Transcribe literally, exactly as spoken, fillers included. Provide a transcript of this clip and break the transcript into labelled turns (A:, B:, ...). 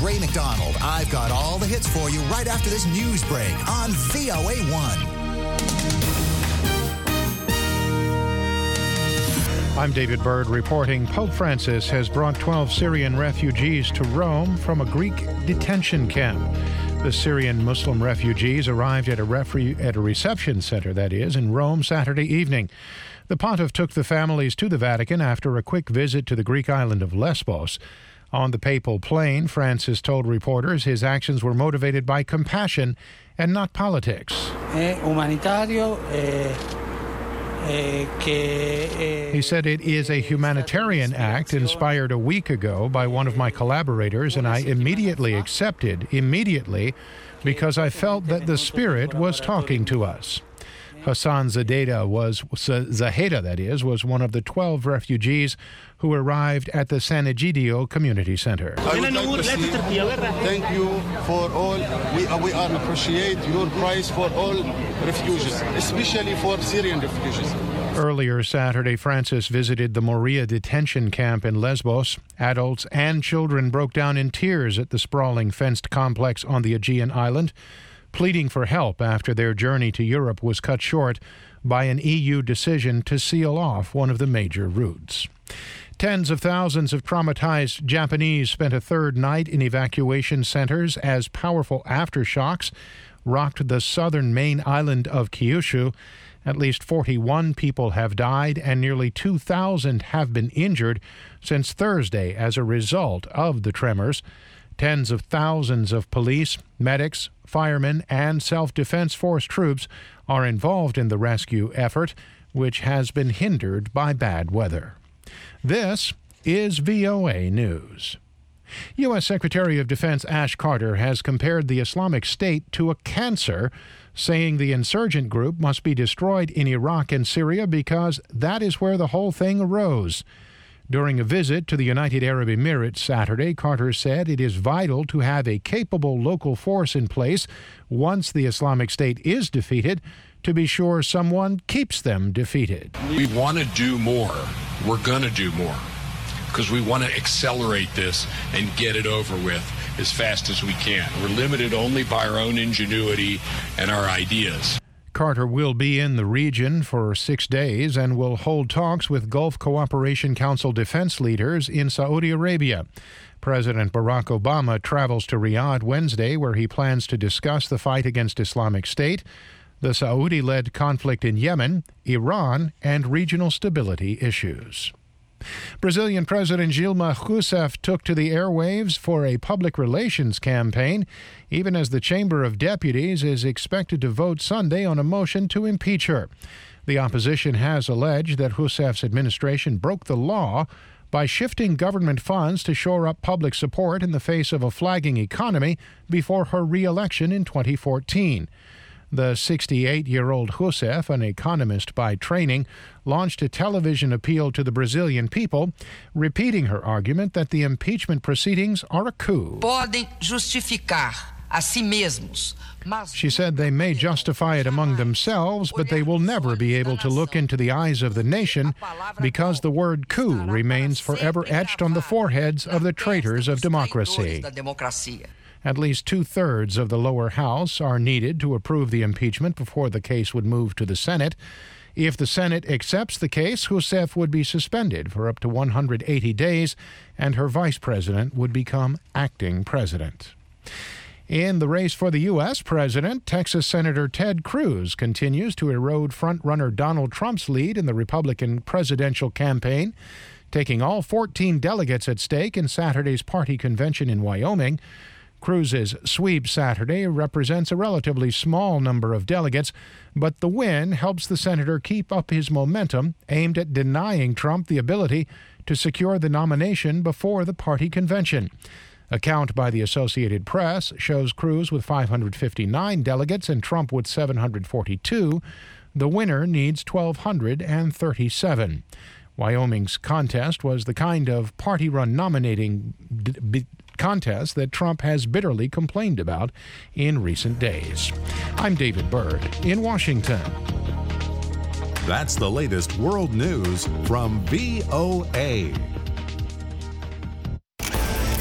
A: Ray McDonald. I've got all the hits for you right after this news break on V O A one.
B: I'm David Byrd reporting Pope Francis has brought twelve Syrian refugees to Rome from a Greek detention camp. The Syrian Muslim refugees arrived at a, refre- at a reception center, that is, in Rome Saturday evening. The pontiff took the families to the Vatican after a quick visit to the Greek island of Lesbos. On the papal plane, Francis told reporters his actions were motivated by compassion and not politics.
C: È umanitario, eh...
B: He said it is a humanitarian act inspired a week ago by one of my collaborators, and I immediately accepted, immediately, because I felt that the Spirit was talking to us. Hassan Zadeda was, Zaheda that is, was one of the twelve refugees who arrived at the San Egidio Community Center.
D: I would like to say thank you for all. We, uh, we are appreciate your price for all refugees, especially for Syrian refugees.
B: Earlier Saturday, Francis visited the Moria detention camp in Lesbos. Adults and children broke down in tears at the sprawling fenced complex on the Aegean island, pleading for help after their journey to Europe was cut short by an E U decision to seal off one of the major routes. Tens of thousands of traumatized Japanese spent a third night in evacuation centers as powerful aftershocks rocked the southern main island of Kyushu. At least forty-one people have died and nearly two thousand have been injured since Thursday as a result of the tremors. Tens of thousands of police, medics, firemen, and self-defense force troops are involved in the rescue effort, which has been hindered by bad weather. This is V O A News. U S. Secretary of Defense Ash Carter has compared the Islamic State to a cancer, saying the insurgent group must be destroyed in Iraq and Syria because that is where the whole thing arose. During a visit to the United Arab Emirates Saturday, Carter said it is vital to have a capable local force in place once the Islamic State is defeated to be sure someone keeps them defeated.
E: We want to do more. We're going to do more because we want to accelerate this and get it over with as fast as we can. We're limited only by our own ingenuity and our ideas.
B: Carter will be in the region for six days and will hold talks with Gulf Cooperation Council defense leaders in Saudi Arabia. President Barack Obama travels to Riyadh Wednesday, where he plans to discuss the fight against Islamic State, the Saudi-led conflict in Yemen, Iran, and regional stability issues. Brazilian President Dilma Rousseff took to the airwaves for a public relations campaign, even as the Chamber of Deputies is expected to vote Sunday on a motion to impeach her. The opposition has alleged that Rousseff's administration broke the law by shifting government funds to shore up public support in the face of a flagging economy before her re-election in twenty fourteen. The sixty-eight-year-old Rousseff, an economist by training, launched a television appeal to the Brazilian people, repeating her argument that the impeachment proceedings are a coup.
F: Podem justificar a si mesmos.
B: She said they may justify it among themselves, but they will never be able to look into the eyes of the nation because the word coup remains forever etched on the foreheads of the traitors of democracy. At least two-thirds of the lower house are needed to approve the impeachment before the case would move to the Senate. If the Senate accepts the case, Rousseff would be suspended for up to one hundred eighty days, and her vice president would become acting president. In the race for the U S president, Texas Senator Ted Cruz continues to erode frontrunner Donald Trump's lead in the Republican presidential campaign, taking all fourteen delegates at stake in Saturday's party convention in Wyoming. Cruz's sweep Saturday represents a relatively small number of delegates, but the win helps the senator keep up his momentum aimed at denying Trump the ability to secure the nomination before the party convention. A count by the Associated Press shows Cruz with five hundred fifty-nine delegates and Trump with seven hundred forty-two. The winner needs one thousand two hundred thirty-seven. Wyoming's contest was the kind of party-run nominating d- b- contest that Trump has bitterly complained about in recent days. I'm David Byrd in Washington.
G: That's the latest world news from V O A.